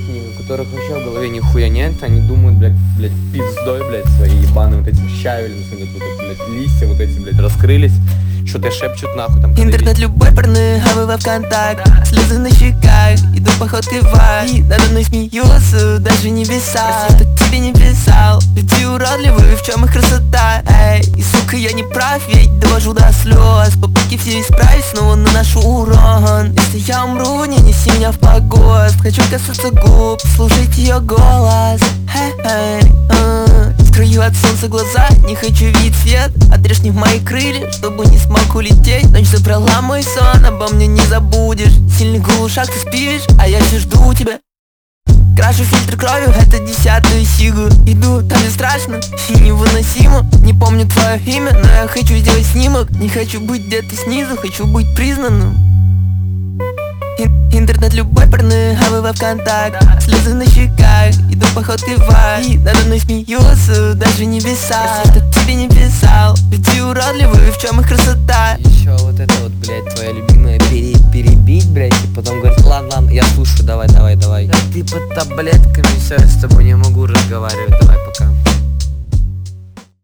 прикинь, у которых вообще в голове нихуя нет, они думают, блядь, пиздой, блядь, свои ебаные вот этим щавелем, блядь, листья вот эти, блядь, раскрылись, что-то шепчут нахуй там. Интернет любой порны, а вы во ВКонтакт. Слезы на щеках, иду походкой в ад. И надо мной смеются, даже небеса. Прости, что тебе не писал. Люди уродливые, в чем их красота? Эй, и сука, я не прав, ведь довожу до слез. Попытки все исправить, снова наношу урон. Если я умру, не неси меня в погост. Хочу касаться губ, слушать ее голос. Скрою от солнца глаза, не хочу видеть свет. Отрежь в мои крылья, чтобы не смог улететь. Ночь забрала мой сон, обо мне не забудешь. Сильный глушак ты спишь, а я все жду тебя. Крашу фильтр кровью, это 10-ю сигу. Иду, там мне страшно и невыносимо. Не помню твое имя, но я хочу сделать снимок. Не хочу быть где-то снизу, хочу быть признанным. Интернет любой порны, а вы во ВКонтакт. Слезы на щеках, иду походкой в ад. И надо мной смеются, даже небеса. Прости, что тебе не писал. Люди уродливые, в чем их красота? Еще вот это вот, блядь, твоя любимая перебить, блядь, и потом говорит, ладно, я слушаю, давай. Да ты под таблетками, все, я с тобой не могу разговаривать, давай пока.